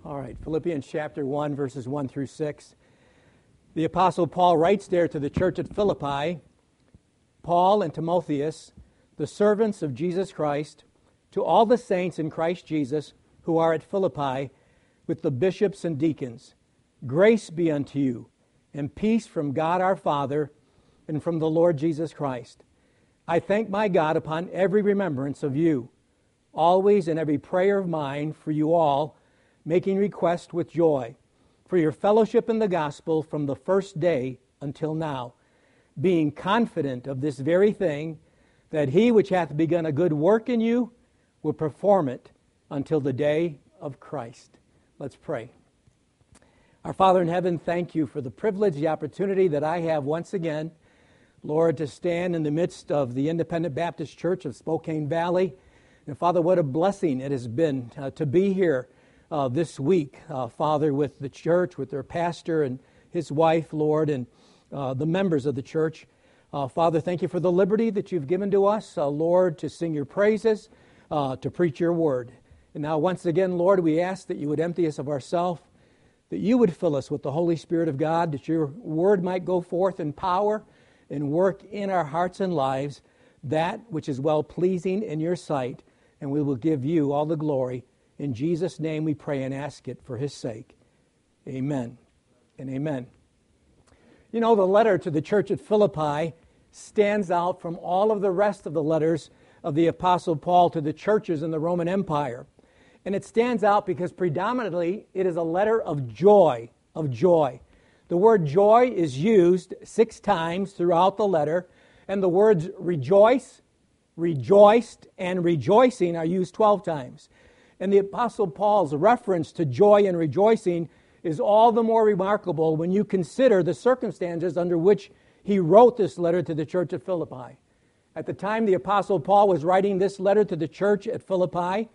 All right, Philippians chapter 1, verses 1 through 6. The Apostle Paul writes there to the church at Philippi, Paul and Timotheus, the servants of Jesus Christ, to all the saints in Christ Jesus who are at Philippi, with the bishops and deacons. Grace be unto you, and peace from God our Father and from the Lord Jesus Christ. I thank my God upon every remembrance of you, always in every prayer of mine for you all, making request with joy, for your fellowship in the gospel from the first day until now, being confident of this very thing, that he which hath begun a good work in you will perform it until the day of Christ. Let's pray. Our Father in heaven, thank you for the privilege, the opportunity that I have once again, Lord, to stand in the midst of the Independent Baptist Church of Spokane Valley. And Father, what a blessing it has been to be here this week, Father, with the church, with their pastor and his wife, Lord, and the members of the church. Father, thank you for the liberty that you've given to us, Lord, to sing your praises, to preach your word. And now once again, Lord, we ask that you would empty us of ourselves, that you would fill us with the Holy Spirit of God, that your word might go forth in power and work in our hearts and lives, that which is well-pleasing in your sight, and we will give you all the glory. In Jesus' name we pray and ask it for his sake. Amen and amen. You know, the letter to the church at Philippi stands out from all of the rest of the letters of the Apostle Paul to the churches in the Roman Empire. And it stands out because predominantly it is a letter of joy, of joy. The word joy is used 6 times throughout the letter, and the words rejoice, rejoiced, and rejoicing are used 12 times. And the Apostle Paul's reference to joy and rejoicing is all the more remarkable when you consider the circumstances under which he wrote this letter to the church at Philippi. At the time the Apostle Paul was writing this letter to the church at Philippi,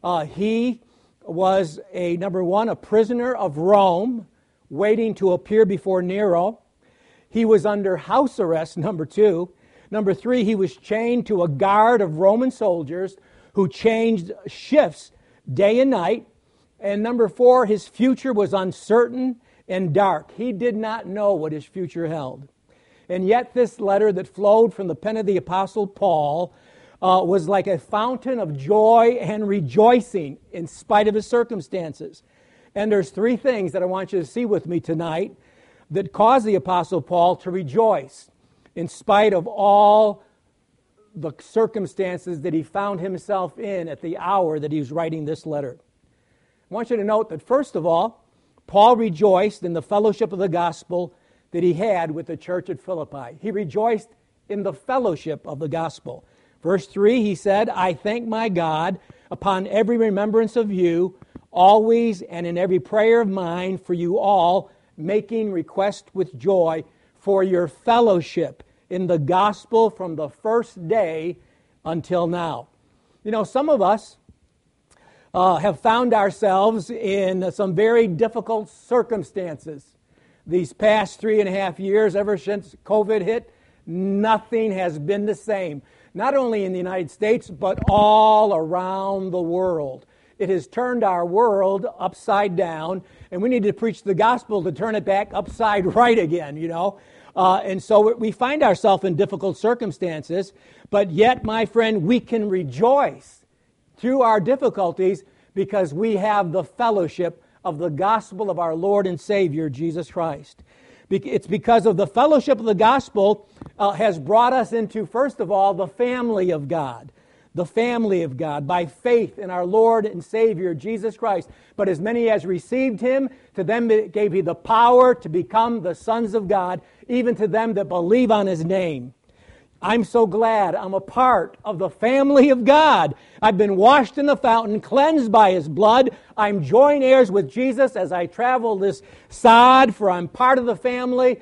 he was a prisoner of Rome, waiting to appear before Nero. He was under house arrest, number 2. Number 3, he was chained to a guard of Roman soldiers who changed shifts day and night. And number 4, his future was uncertain and dark. He did not know what his future held. And yet this letter that flowed from the pen of the Apostle Paul was like a fountain of joy and rejoicing in spite of his circumstances. And there's 3 things that I want you to see with me tonight that caused the Apostle Paul to rejoice in spite of all the circumstances that he found himself in at the hour that he was writing this letter. I want you to note that, first of all, Paul rejoiced in the fellowship of the gospel that he had with the church at Philippi. He rejoiced in the fellowship of the gospel. Verse 3, he said, I thank my God upon every remembrance of you, always and in every prayer of mine for you all, making request with joy for your fellowship in the gospel from the first day until now. You know, some of us have found ourselves in some very difficult circumstances. These past 3.5 years, ever since COVID hit, nothing has been the same. Not only in the United States, but all around the world. It has turned our world upside down, and we need to preach the gospel to turn it back upside right again, you know. And so we find ourselves in difficult circumstances, but yet, my friend, we can rejoice through our difficulties because we have the fellowship of the gospel of our Lord and Savior, Jesus Christ. It's because of the fellowship of the gospel has brought us into, first of all, the family of God. The family of God by faith in our Lord and Savior, Jesus Christ. But as many as received him, to them gave he the power to become the sons of God, even to them that believe on his name. I'm so glad I'm a part of the family of God. I've been washed in the fountain, cleansed by his blood. I'm joint heirs with Jesus as I travel this sod, for I'm part of the family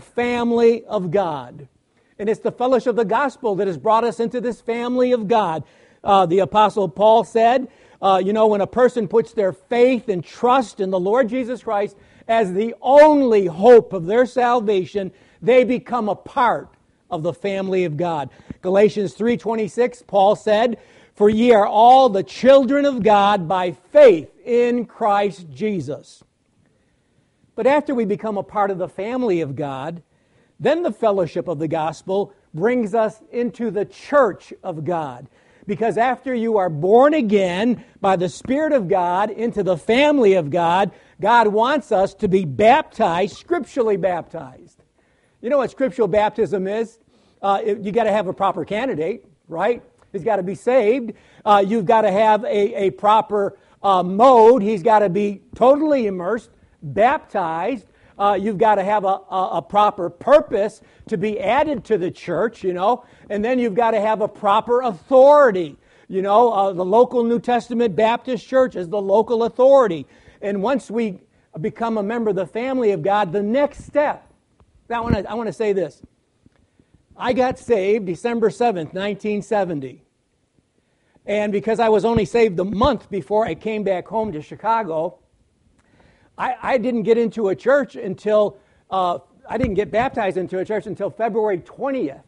of God. And it's the fellowship of the gospel that has brought us into this family of God. The Apostle Paul said, when a person puts their faith and trust in the Lord Jesus Christ as the only hope of their salvation, they become a part of the family of God. Galatians 3:26, Paul said, For ye are all the children of God by faith in Christ Jesus. But after we become a part of the family of God, then the fellowship of the gospel brings us into the church of God. Because after you are born again by the Spirit of God into the family of God, God wants us to be baptized, scripturally baptized. You know what scriptural baptism is? You got to have a proper candidate, right? He's got to be saved. You've got to have a proper mode. He's got to be totally immersed, baptized. You've got to have a proper purpose to be added to the church, and then you've got to have a proper authority. The local New Testament Baptist church is the local authority. And once we become a member of the family of God, the next step, I want to say this. I got saved December 7th, 1970. And because I was only saved a month before I came back home to Chicago, I didn't get into a church until, I didn't get baptized into a church until February 13th,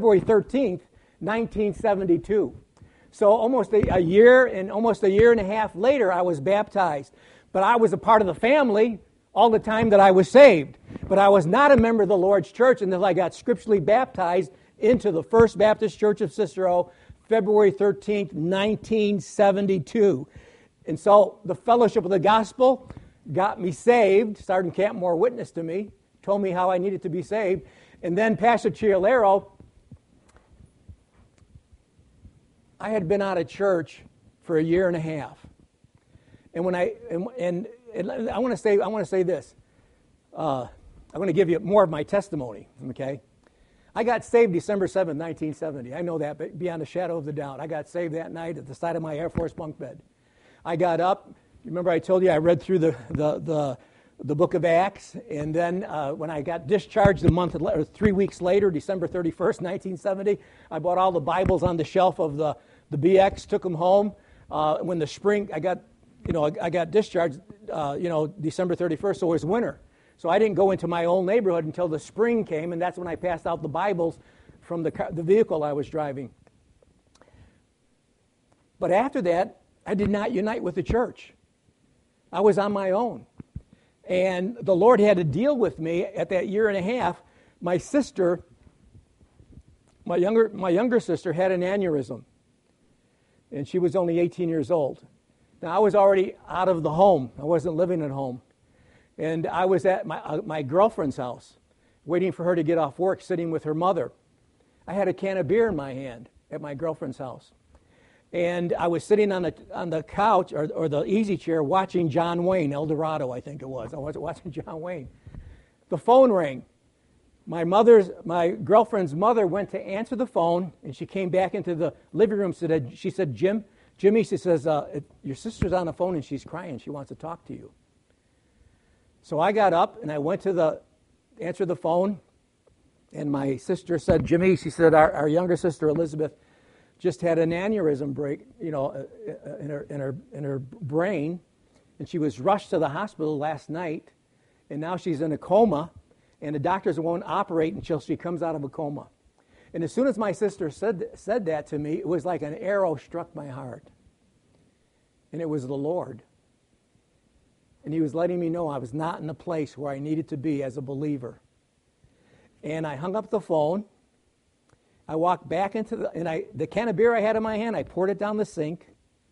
1972. So almost a year and a half later, I was baptized. But I was a part of the family all the time that I was saved. But I was not a member of the Lord's church until I got scripturally baptized into the First Baptist Church of Cicero, February 13th, 1972. And so the fellowship of the gospel got me saved. Sergeant Campmore witnessed to me, told me how I needed to be saved. And then Pastor Chiolero, I had been out of church for a year and a half. And when I want to say this. I'm going to give you more of my testimony, okay? I got saved December 7th, 1970. I know that, but beyond a shadow of the doubt. I got saved that night at the side of my Air Force bunk bed. I got up. Remember I told you I read through the book of Acts, and then when I got discharged 3 weeks later, December 31st, 1970, I bought all the Bibles on the shelf of the BX, took them home. When the spring, I got discharged, December 31st, so it was winter. So I didn't go into my old neighborhood until the spring came, and that's when I passed out the Bibles from the vehicle I was driving. But after that, I did not unite with the church. I was on my own. And the Lord had to deal with me at that year and a half. My sister, my younger sister, had an aneurysm. And she was only 18 years old. Now, I was already out of the home. I wasn't living at home. And I was at my girlfriend's house, waiting for her to get off work, sitting with her mother. I had a can of beer in my hand at my girlfriend's house. And I was sitting on the couch or the easy chair watching John Wayne, El Dorado, I think it was. I was watching John Wayne. The phone rang. My girlfriend's mother went to answer the phone, and she came back into the living room. She said, Jimmy, she says, your sister's on the phone and she's crying. She wants to talk to you. So I got up and I went to answer the phone, and my sister said, Jimmy, she said, our younger sister Elizabeth just had an aneurysm break, in her brain, and she was rushed to the hospital last night, and now she's in a coma, and the doctors won't operate until she comes out of a coma. And as soon as my sister said that to me, it was like an arrow struck my heart. And it was the Lord. And he was letting me know I was not in the place where I needed to be as a believer. And I hung up the phone. I walked back into the can of beer I had in my hand, I poured it down the sink.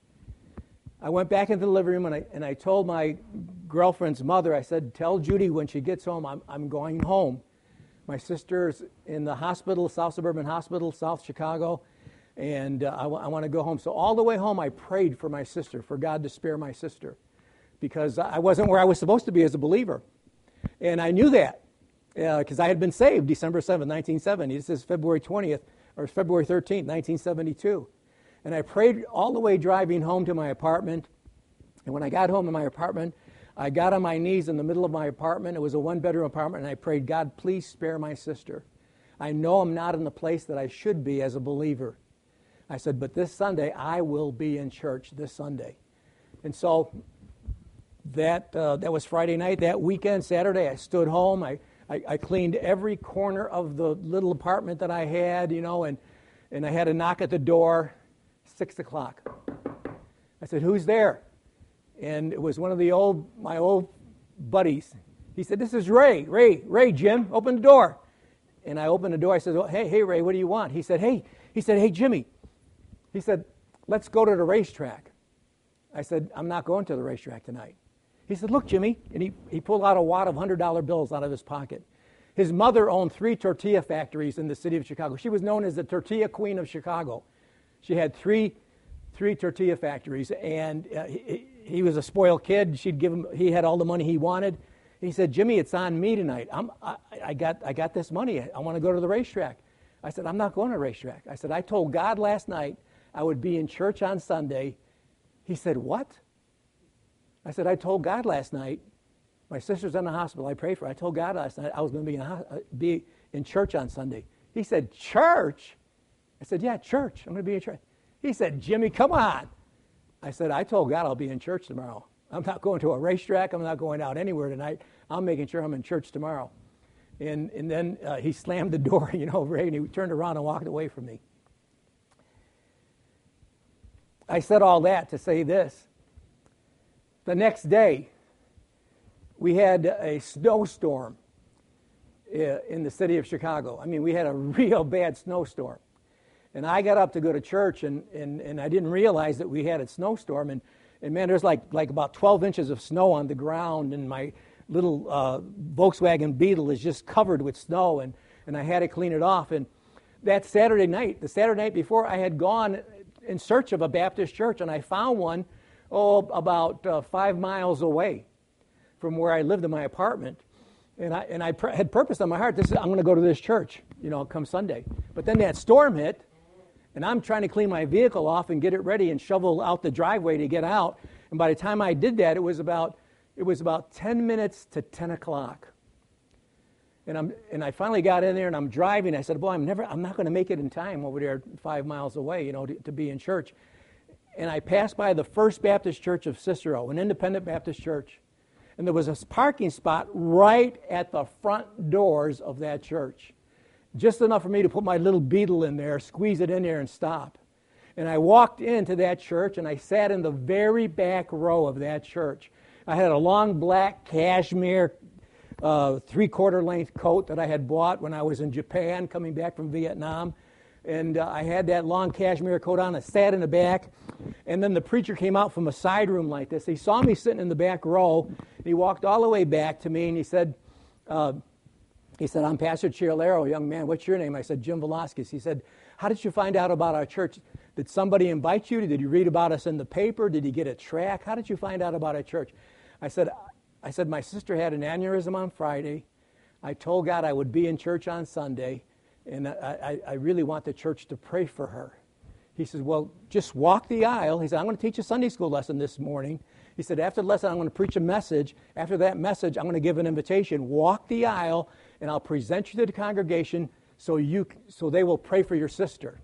I went back into the living room and I told my girlfriend's mother, I said, tell Judy when she gets home, I'm going home. My sister's in the hospital, South Suburban Hospital, South Chicago, and I want to go home. So all the way home, I prayed for my sister, for God to spare my sister, because I wasn't where I was supposed to be as a believer. And I knew that because I had been saved December 7th, 1970. This is February 20th, or February 13th, 1972. And I prayed all the way driving home to my apartment. And when I got home to my apartment, I got on my knees in the middle of my apartment. It was a one-bedroom apartment, and I prayed, God, please spare my sister. I know I'm not in the place that I should be as a believer. I said, but this Sunday, I will be in church this Sunday. And so that was Friday night. That weekend, Saturday, I stood home. I cleaned every corner of the little apartment that I had, and I had a knock at the door, 6 o'clock. I said, who's there? And it was one of my old buddies. He said, "This is Ray, Jim, open the door." And I opened the door. I said, "Oh, hey, Ray, what do you want?" He said, "Hey, Jimmy." He said, "Let's go to the racetrack." I said, "I'm not going to the racetrack tonight." He said, "Look, Jimmy," and he pulled out a wad of $100 bills out of his pocket. His mother owned 3 tortilla factories in the city of Chicago. She was known as the tortilla queen of Chicago. She had three tortilla factories, and he was a spoiled kid. He had all the money he wanted. And he said, "Jimmy, it's on me tonight. I got this money. I want to go to the racetrack." I said, "I'm not going to the racetrack." I said, "I told God last night I would be in church on Sunday." He said, "What?" I said, "I told God last night, my sister's in the hospital, I prayed for her. I told God last night I was going to be in church on Sunday." He said, "Church?" I said, "Yeah, church. I'm going to be in church." He said, "Jimmy, come on." I said, "I told God I'll be in church tomorrow. I'm not going to a racetrack. I'm not going out anywhere tonight. I'm making sure I'm in church tomorrow." And then he slammed the door, Ray, and he turned around and walked away from me. I said all that to say this. The next day, we had a snowstorm in the city of Chicago. I mean, we had a real bad snowstorm. And I got up to go to church, and I didn't realize that we had a snowstorm. And man, there's like about 12 inches of snow on the ground, and my little Volkswagen Beetle is just covered with snow, and I had to clean it off. And that Saturday night, the Saturday night before, I had gone in search of a Baptist church, and I found one, about 5 miles away from where I lived in my apartment. And I had purpose on my heart, I'm going to go to this church, come Sunday. But then that storm hit, and I'm trying to clean my vehicle off and get it ready and shovel out the driveway to get out. And by the time I did that, it was about 10 minutes to 10 o'clock. And I finally got in there, and I'm driving. I said, "Boy, I'm not going to make it in time over there 5 miles away, to be in church." And I passed by the First Baptist Church of Cicero, an independent Baptist church. And there was a parking spot right at the front doors of that church. Just enough for me to put my little Beetle in there, squeeze it in there, and stop. And I walked into that church, and I sat in the very back row of that church. I had a long black cashmere 3/4 length coat that I had bought when I was in Japan coming back from Vietnam. And I had that long cashmere coat on. I sat in the back. And then the preacher came out from a side room like this. He saw me sitting in the back row. He walked all the way back to me, and he said, "I'm Pastor Chiolero, young man. What's your name?" I said, "Jim Velasquez." He said, "How did you find out about our church? Did somebody invite you? Did you read about us in the paper? Did you get a tract? How did you find out about our church?" I said, "My sister had an aneurysm on Friday. I told God I would be in church on Sunday, and I really want the church to pray for her." He says, "Well, just walk the aisle." He said, "I'm going to teach a Sunday school lesson this morning." He said, "After the lesson, I'm going to preach a message. After that message, I'm going to give an invitation. Walk the aisle, and I'll present you to the congregation so they will pray for your sister."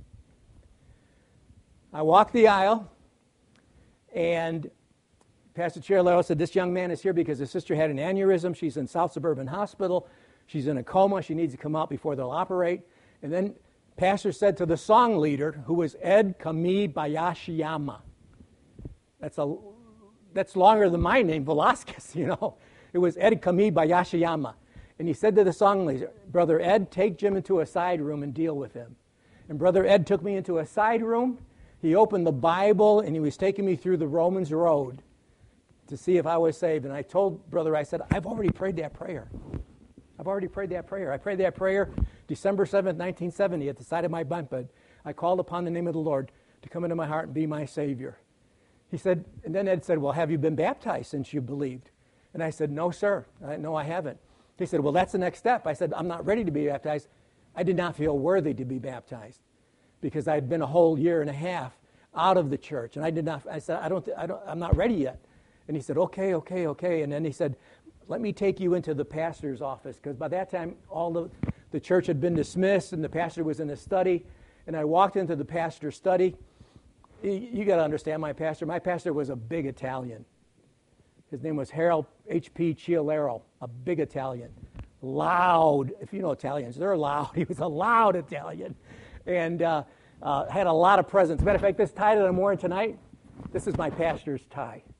I walked the aisle, and Pastor Chiolero said, "This young man is here because his sister had an aneurysm. She's in South Suburban Hospital. She's in a coma. She needs to come out before they'll operate." And then Pastor said to the song leader, who was Ed Kami Bayashiyama. That's longer than my name, Velasquez, It was Ed Kami Bayashiyama. And he said to the song leader, "Brother Ed, take Jim into a side room and deal with him." And Brother Ed took me into a side room. He opened the Bible, and he was taking me through the Romans Road to see if I was saved. And I told Brother, I said, "I've already prayed that prayer. I've already prayed that prayer. I prayed that prayer December 7th, 1970 at the side of my bunk bed. I called upon the name of the Lord to come into my heart and be my Savior." He said, and then Ed said, "Well, have you been baptized since you believed?" And I said, "No, sir. No, I haven't." He said, "Well, that's the next step." I said, "I'm not ready to be baptized." I did not feel worthy to be baptized because I'd been a whole year and a half out of the church. And I said, I'm not ready yet. And he said, okay. And then he said, "Let me take you into the pastor's office," because by that time, all the church had been dismissed, and the pastor was in a study. And I walked into the pastor's study. You got to understand my pastor. My pastor was a big Italian. His name was Harold H.P. Chiolero, a big Italian. Loud. If you know Italians, they're loud. He was a loud Italian. And had a lot of presence. As a matter of fact, this tie that I'm wearing tonight, this is my pastor's tie.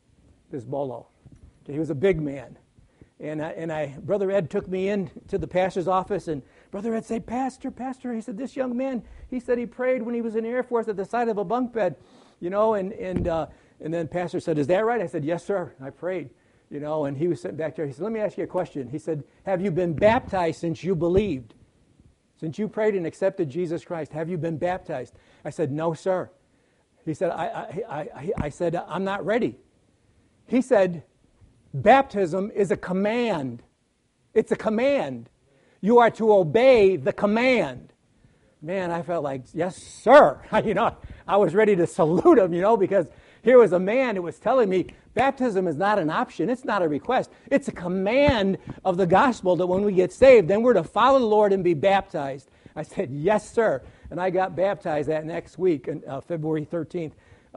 this Bolo. He was a big man. And Brother Ed took me in to the pastor's office, and Brother Ed said, Pastor, he said, this young man, he said he prayed when he was in the Air Force at the side of a bunk bed, and then Pastor said, is that right? I said, yes, sir, I prayed, and he was sitting back there. He said, let me ask you a question. He said, have you been baptized since you believed? Since you prayed and accepted Jesus Christ, have you been baptized? I said, no, sir. He said, I said, I'm not ready. He said, baptism is a command. It's a command. You are to obey the command. Man, I felt like, yes, sir. I was ready to salute him, because here was a man who was telling me baptism is not an option. It's not a request. It's a command of the gospel that when we get saved, then we're to follow the Lord and be baptized. I said, yes, sir. And I got baptized that next week, February 13th,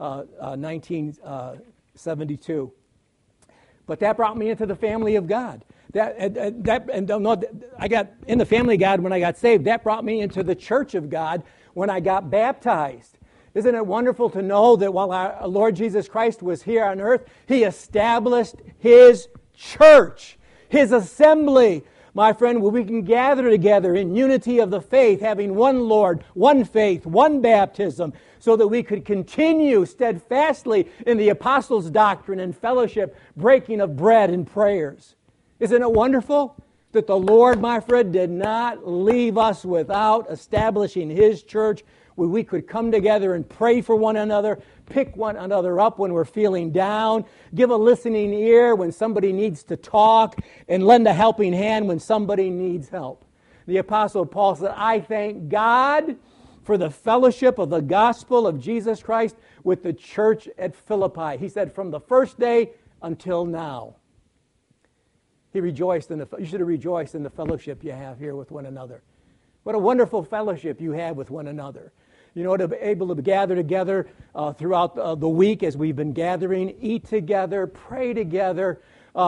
1972. But that brought me into the family of God. I got in the family of God when I got saved. That brought me into the church of God when I got baptized. Isn't it wonderful to know that while our Lord Jesus Christ was here on earth, He established His church, His assembly, my friend, where we can gather together in unity of the faith, having one Lord, one faith, one baptism, so that we could continue steadfastly in the apostles' doctrine and fellowship, breaking of bread and prayers. Isn't it wonderful that the Lord, my friend, did not leave us without establishing His church, where we could come together and pray for one another, pick one another up when we're feeling down, give a listening ear when somebody needs to talk, and lend a helping hand when somebody needs help. The Apostle Paul said, I thank God for the fellowship of the gospel of Jesus Christ with the church at Philippi. He said, from the first day until now. He rejoiced you should have rejoiced in the fellowship you have here with one another. What a wonderful fellowship you have with one another. To be able to gather together throughout the week as we've been gathering, eat together, pray together.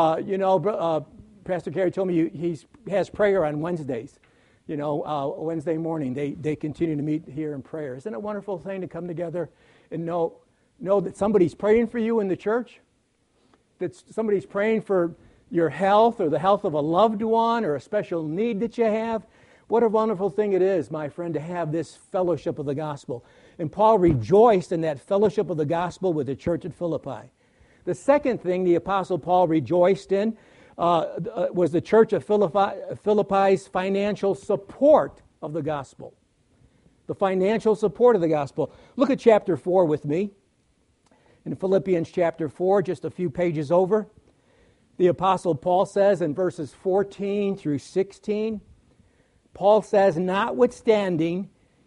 Pastor Kerry told me he has prayer on Wednesdays. Wednesday morning they continue to meet here in prayer. Isn't it a wonderful thing to come together and know that somebody's praying for you in the church? That somebody's praying for your health or the health of a loved one or a special need that you have? What a wonderful thing it is, my friend, to have this fellowship of the gospel. And Paul rejoiced in that fellowship of the gospel with the church at Philippi. The second thing the Apostle Paul rejoiced in was the church of Philippi's financial support of the gospel. The financial support of the gospel. Look at chapter 4 with me. In Philippians chapter 4, just a few pages over, the Apostle Paul says in verses 14 through 16, Paul says, notwithstanding,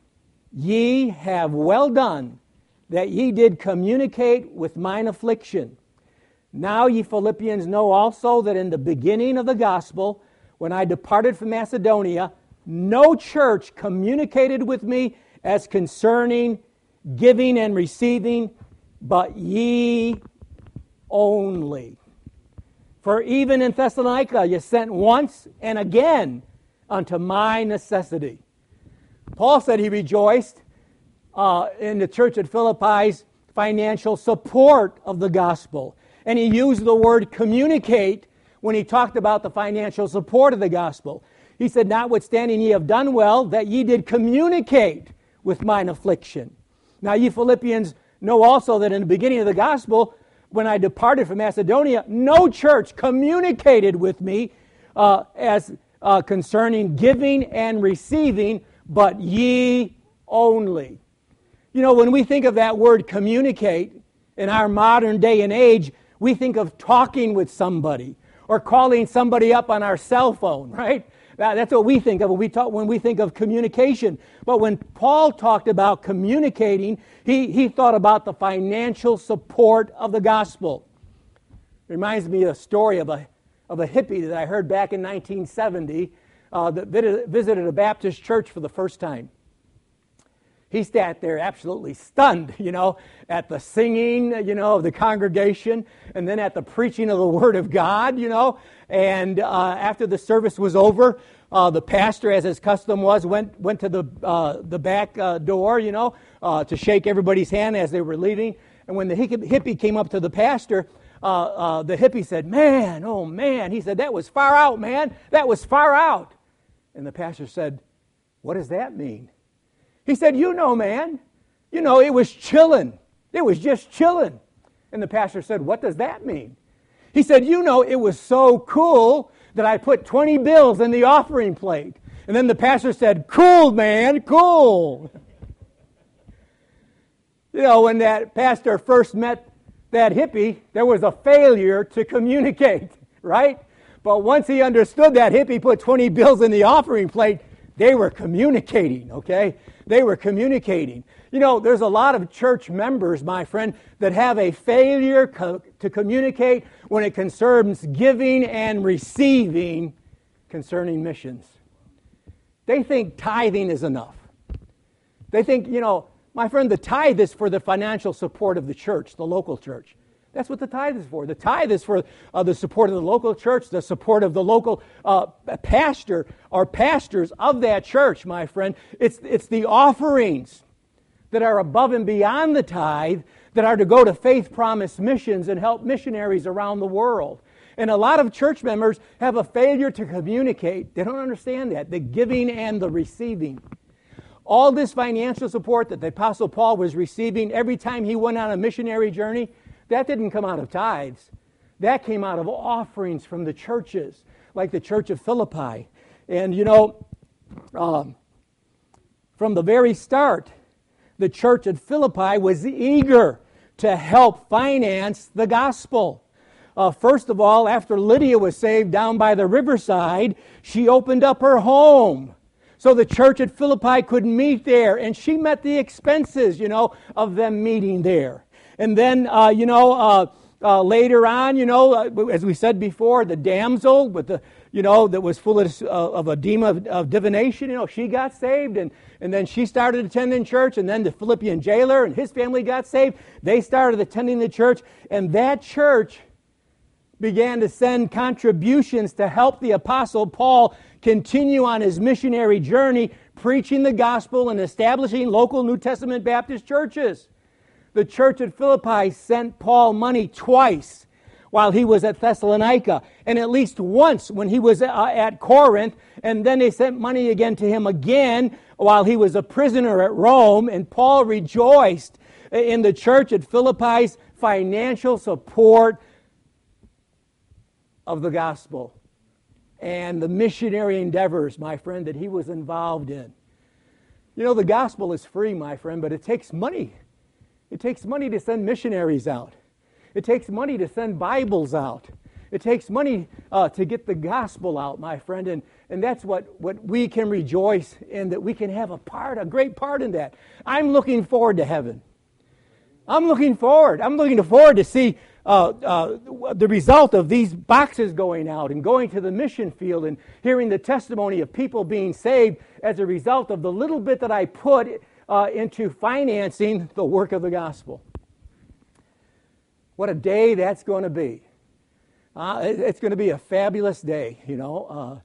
ye have well done, that ye did communicate with mine affliction. Now ye Philippians know also that in the beginning of the gospel, when I departed from Macedonia, no church communicated with me as concerning giving and receiving, but ye only. For even in Thessalonica ye sent once and again unto my necessity. Paul said he rejoiced in the church at Philippi's financial support of the gospel. And he used the word communicate when he talked about the financial support of the gospel. He said, notwithstanding ye have done well, that ye did communicate with mine affliction. Now ye Philippians know also that in the beginning of the gospel, when I departed from Macedonia, no church communicated with me as concerning giving and receiving, but ye only. When we think of that word communicate in our modern day and age, we think of talking with somebody or calling somebody up on our cell phone, right? That's what we think of when we think of communication. But when Paul talked about communicating, he thought about the financial support of the gospel. Reminds me of a story of a hippie that I heard back in 1970 that visited a Baptist church for the first time. He sat there absolutely stunned, at the singing, of the congregation, and then at the preaching of the Word of God, And after the service was over, the pastor, as his custom was, went to the back door, to shake everybody's hand as they were leaving. And when the hippie came up to the pastor, the hippie said, man, oh man. He said, that was far out, man. That was far out. And the pastor said, what does that mean? He said, you know, man. You know, it was chilling. It was just chilling. And the pastor said, what does that mean? He said, you know, it was so cool that I put 20 bills in the offering plate. And then the pastor said, cool, man, cool. You know, when that pastor first met that hippie, there was a failure to communicate, right? But once he understood that hippie put 20 bills in the offering plate, they were communicating, okay? They were communicating. You know, there's a lot of church members, my friend, that have a failure to communicate when it concerns giving and receiving concerning missions. They think tithing is enough. They think, you know, my friend, the tithe is for the financial support of the church, the local church. That's what the tithe is for. The tithe is for the support of the local church, the support of the local pastor or pastors of that church, my friend. It's the offerings that are above and beyond the tithe that are to go to Faith Promise Missions and help missionaries around the world. And a lot of church members have a failure to communicate. They don't understand that, the giving and the receiving. All this financial support that the Apostle Paul was receiving every time he went on a missionary journey, that didn't come out of tithes. That came out of offerings from the churches, like the church of Philippi. And, you know, from the very start, the church at Philippi was eager to help finance the gospel. First of all, after Lydia was saved down by the riverside, she opened up her home. So the church at Philippi could meet there, and she met the expenses, you know, of them meeting there. And then, later on, you know, as we said before, the damsel with the, you know, that was full of a demon of divination, you know, she got saved, and then she started attending church, and then the Philippian jailer and his family got saved. They started attending the church, and that church began to send contributions to help the Apostle Paul continue on his missionary journey, preaching the gospel and establishing local New Testament Baptist churches. The church at Philippi sent Paul money twice while he was at Thessalonica, and at least once when he was at Corinth, and then they sent money again to him again while he was a prisoner at Rome, and Paul rejoiced in the church at Philippi's financial support of the gospel and the missionary endeavors, my friend, that he was involved in. You know, the gospel is free, my friend, but it takes money. It takes money to send missionaries out. It takes money to send Bibles out. It takes money to get the gospel out, my friend, and that's what we can rejoice in, that we can have a great part in that. I'm looking forward to heaven. I'm looking forward to see the result of these boxes going out and going to the mission field and hearing the testimony of people being saved as a result of the little bit that I put into financing the work of the gospel. What a day that's going to be. It's going to be a fabulous day, you know.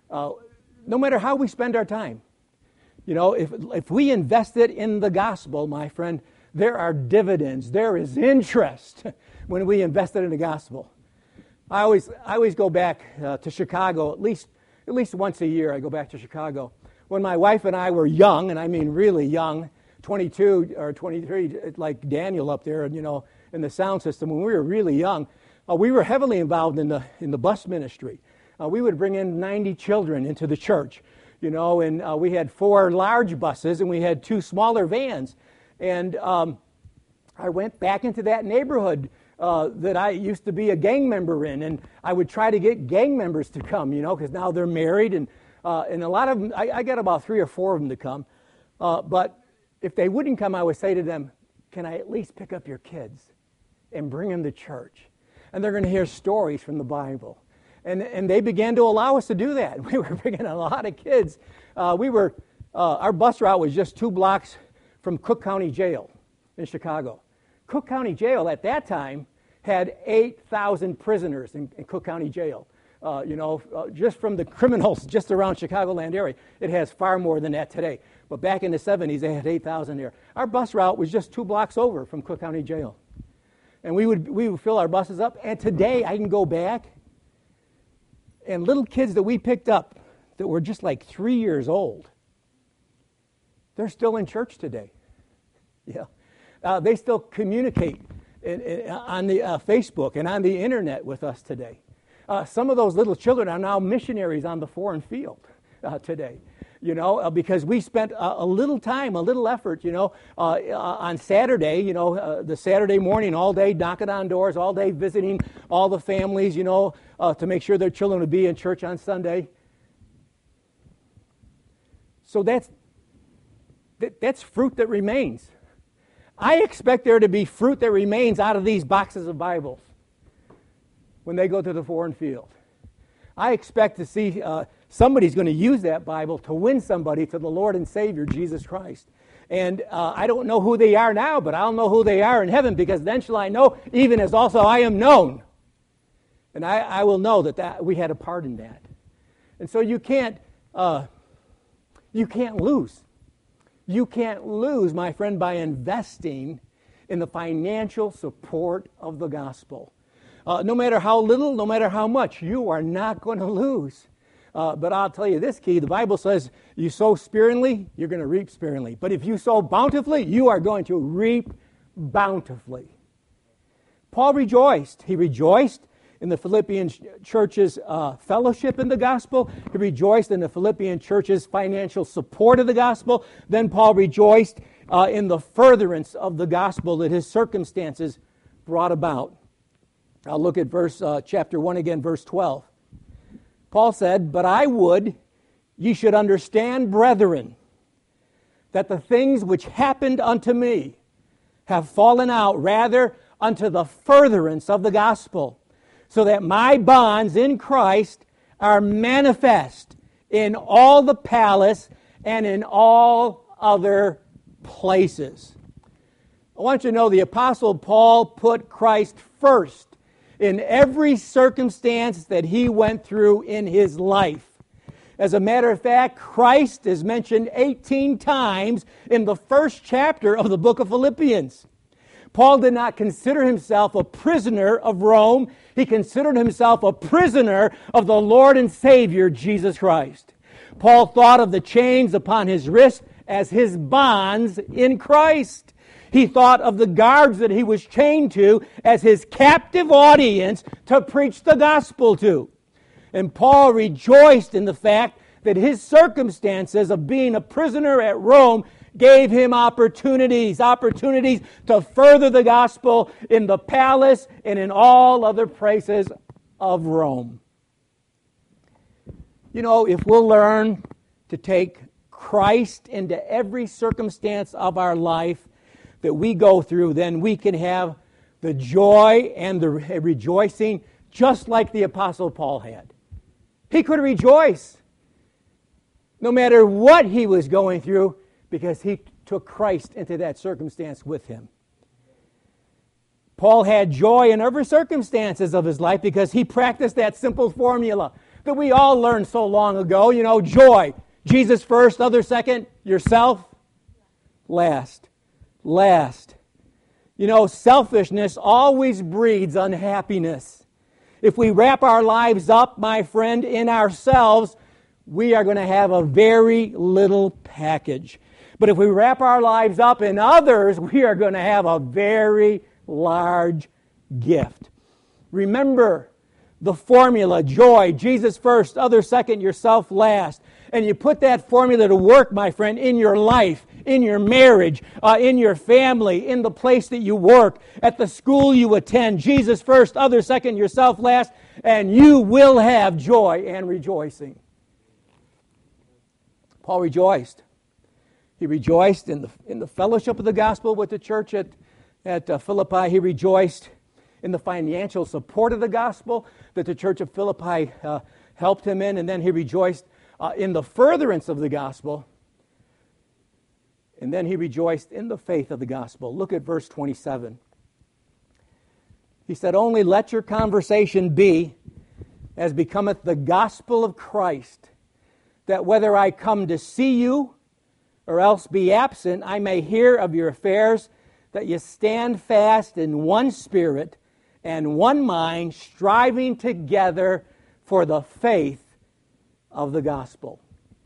No matter how we spend our time. You know, if we invest it in the gospel, my friend, there are dividends. There is interest when we invest it in the gospel. I always go back to Chicago at least once a year. I go back to Chicago. When my wife and I were young, and I mean really young, 22 or 23, like Daniel up there, you know, in the sound system. When we were really young, we were heavily involved in the bus ministry. We would bring in 90 children into the church, you know, and we had 4 large buses and we had 2 smaller vans. And I went back into that neighborhood that I used to be a gang member in, and I would try to get gang members to come, you know, because now they're married, and a lot of them, I got about 3 or 4 of them to come. But if they wouldn't come, I would say to them, can I at least pick up your kids and bring them to church? And they're going to hear stories from the Bible. And they began to allow us to do that. We were bringing a lot of kids. Our bus route was just 2 blocks from Cook County Jail in Chicago. Cook County Jail at that time had 8,000 prisoners in Cook County Jail. Just from the criminals just around Chicagoland area. It has far more than that today. But back in the 70s, they had 8,000 there. Our bus route was just 2 blocks over from Cook County Jail. And we would fill our buses up. And today I can go back, and little kids that we picked up that were just like 3 years old, they're still in church today. Yeah, they still communicate on the Facebook and on the internet with us today. Some of those little children are now missionaries on the foreign field today. Because we spent a little time, a little effort, on Saturday, the Saturday morning, all day, knocking on doors, all day visiting all the families, to make sure their children would be in church on Sunday. So that's fruit that remains. I expect there to be fruit that remains out of these boxes of Bibles when they go to the foreign field. I expect to see somebody's going to use that Bible to win somebody to the Lord and Savior, Jesus Christ. And I don't know who they are now, but I'll know who they are in heaven, because then shall I know, even as also I am known. And I will know that we had a part in that. And so you can't lose. You can't lose, my friend, by investing in the financial support of the gospel. No matter how little, no matter how much, you are not going to lose. But I'll tell you this key, the Bible says you sow sparingly, you're going to reap sparingly. But if you sow bountifully, you are going to reap bountifully. Paul rejoiced. He rejoiced in the Philippian church's fellowship in the gospel. He rejoiced in the Philippian church's financial support of the gospel. Then Paul rejoiced in the furtherance of the gospel that his circumstances brought about. I'll look at chapter 1 again, verse 12. Paul said, "But I would ye should understand, brethren, that the things which happened unto me have fallen out rather unto the furtherance of the gospel, so that my bonds in Christ are manifest in all the palace and in all other places." I want you to know the Apostle Paul put Christ first in every circumstance that he went through in his life. As a matter of fact, Christ is mentioned 18 times in the first chapter of the book of Philippians. Paul did not consider himself a prisoner of Rome. He considered himself a prisoner of the Lord and Savior, Jesus Christ. Paul thought of the chains upon his wrist as his bonds in Christ. He thought of the guards that he was chained to as his captive audience to preach the gospel to. And Paul rejoiced in the fact that his circumstances of being a prisoner at Rome gave him opportunities to further the gospel in the palace and in all other places of Rome. If we'll learn to take Christ into every circumstance of our life that we go through, then we can have the joy and the rejoicing just like the Apostle Paul had. He could rejoice no matter what he was going through, because he took Christ into that circumstance with him. Paul had joy in every circumstances of his life because he practiced that simple formula that we all learned so long ago. Joy. Jesus first, others second, yourself last. Selfishness always breeds unhappiness. If we wrap our lives up, my friend, in ourselves, we are going to have a very little package. But if we wrap our lives up in others, we are going to have a very large gift. Remember the formula, joy, Jesus first, others second, yourself last. And you put that formula to work, my friend, in your life, in your marriage, in your family, in the place that you work, at the school you attend. Jesus first, others second, yourself last, and you will have joy and rejoicing. Paul rejoiced. He rejoiced in the fellowship of the gospel with the church at Philippi. He rejoiced in the financial support of the gospel that the church of Philippi helped him in. And then he rejoiced in the furtherance of the gospel. And then he rejoiced in the faith of the gospel. Look at verse 27. He said, "Only let your conversation be as becometh the gospel of Christ, that whether I come to see you or else be absent, I may hear of your affairs, that you stand fast in one spirit and one mind, striving together for the faith of the gospel.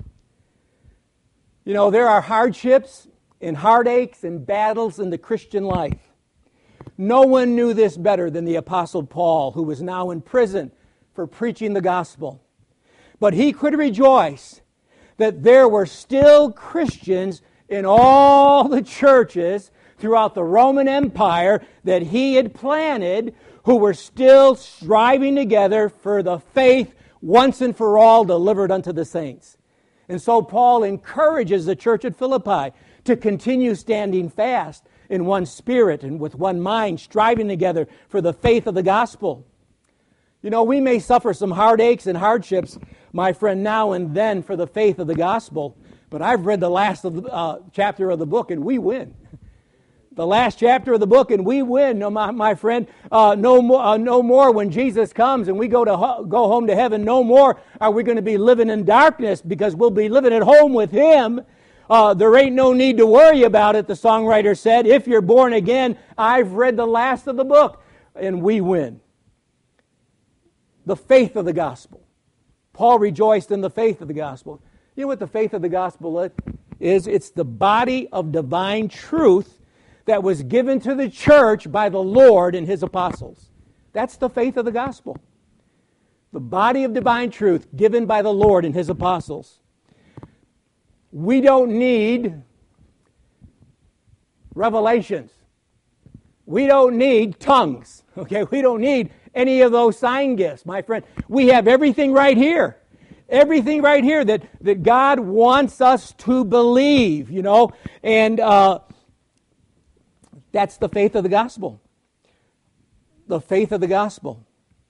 You know, there are hardships and heartaches and battles in the Christian life. No one knew this better than the Apostle Paul, who was now in prison for preaching the gospel. But he could rejoice that there were still Christians in all the churches throughout the Roman Empire that he had planted, who were still striving together for the faith once and for all delivered unto the saints. And so Paul encourages the church at Philippi to continue standing fast in one spirit and with one mind, striving together for the faith of the gospel. You know, we may suffer some heartaches and hardships, my friend, now and then for the faith of the gospel, but I've read the last chapter of the book and we win. The last chapter of the book, and we win, my friend. No more when Jesus comes and we go home to heaven. No more are we going to be living in darkness, because we'll be living at home with Him. There ain't no need to worry about it, the songwriter said. If you're born again, I've read the last of the book, and we win. The faith of the gospel. Paul rejoiced in the faith of the gospel. You know what the faith of the gospel is? It's the body of divine truth that was given to the church by the Lord and His apostles. That's the faith of the gospel. The body of divine truth given by the Lord and His apostles. We don't need revelations. We don't need tongues. Okay, we don't need any of those sign gifts, my friend. We have everything right here. Everything right here that God wants us to believe, you know. And that's the faith of the gospel. The faith of the gospel.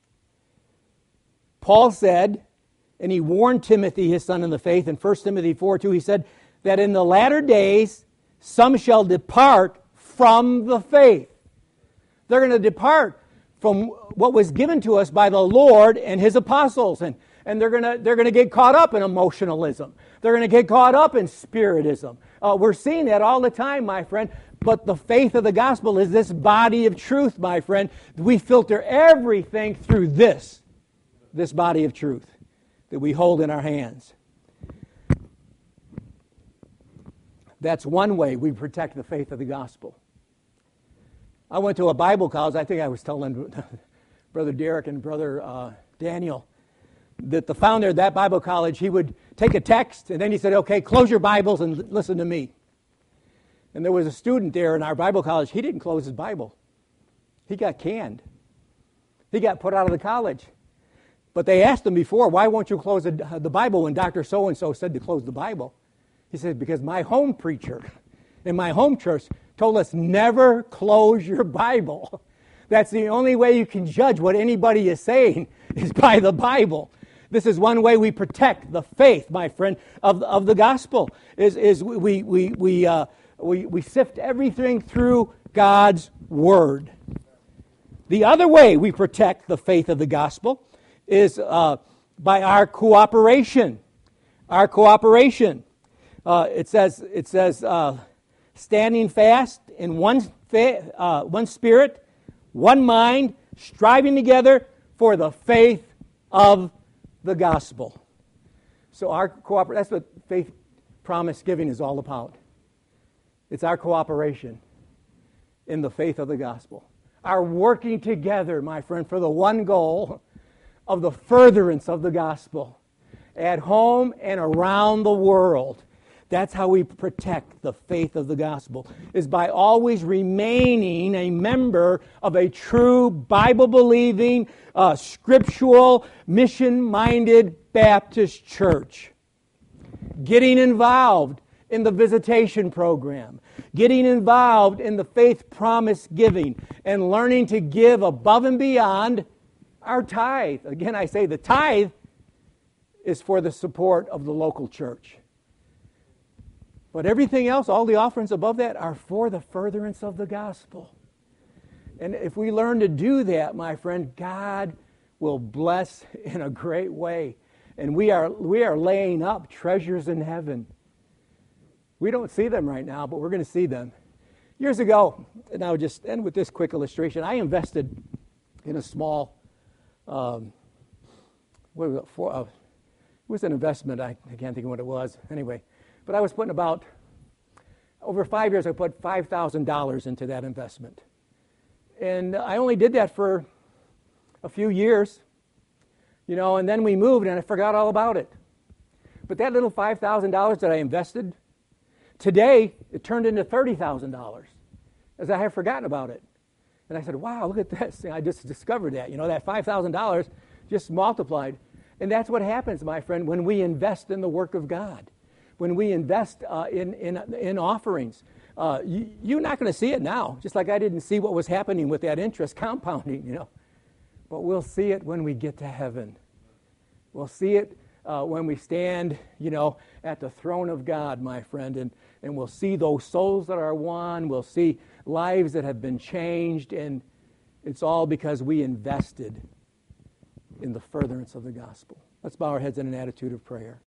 Paul said, and he warned Timothy, his son in the faith, in 1 Timothy 4:2, he said that in the latter days some shall depart from the faith. They're going to depart from what was given to us by the Lord and His apostles, and they're going to get caught up in emotionalism. They're going to get caught up in spiritism. We're seeing that all the time, my friend. But the faith of the gospel is this body of truth, my friend. We filter everything through this body of truth that we hold in our hands. That's one way we protect the faith of the gospel. I went to a Bible college. I think I was telling Brother Derek and Brother Daniel that the founder of that Bible college, he would take a text and then he said, okay, close your Bibles and listen to me. And there was a student there in our Bible college. He didn't close his Bible. He got canned. He got put out of the college. But they asked him before, why won't you close the Bible when Dr. So-and-so said to close the Bible? He said, because my home preacher in my home church told us never close your Bible. That's the only way you can judge what anybody is saying is by the Bible. This is one way we protect the faith, my friend, of the gospel. We sift everything through God's Word. The other way we protect the faith of the gospel is by our cooperation. Our cooperation. It says, standing fast in one spirit, one mind, striving together for the faith of the gospel. So our cooperation, that's what faith promise giving is all about. It's our cooperation in the faith of the gospel. Our working together, my friend, for the one goal of the furtherance of the gospel at home and around the world. That's how we protect the faith of the gospel, is by always remaining a member of a true Bible-believing, scriptural, mission-minded Baptist church. Getting involved in the visitation program, getting involved in the faith promise giving, and learning to give above and beyond our tithe. Again, I say the tithe is for the support of the local church. But everything else, all the offerings above that, are for the furtherance of the gospel. And if we learn to do that, my friend, God will bless in a great way. And we are laying up treasures in heaven. We don't see them right now, but we're going to see them. Years ago, and I'll just end with this quick illustration. I invested in a small, it was an investment. I can't think of what it was. Anyway, but I was putting about, over 5 years, I put $5,000 into that investment. And I only did that for a few years, and then we moved and I forgot all about it. But that little $5,000 that I invested, today it turned into $30,000 as I have forgotten about it. And I said, wow, look at this. I just discovered that. That $5,000 just multiplied. And that's what happens, my friend, when we invest in the work of God. When we invest in offerings. You're not going to see it now, just like I didn't see what was happening with that interest compounding, But we'll see it when we get to heaven. We'll see it when we stand, at the throne of God, my friend, and we'll see those souls that are won. We'll see lives that have been changed, and it's all because we invested in the furtherance of the gospel. Let's bow our heads in an attitude of prayer.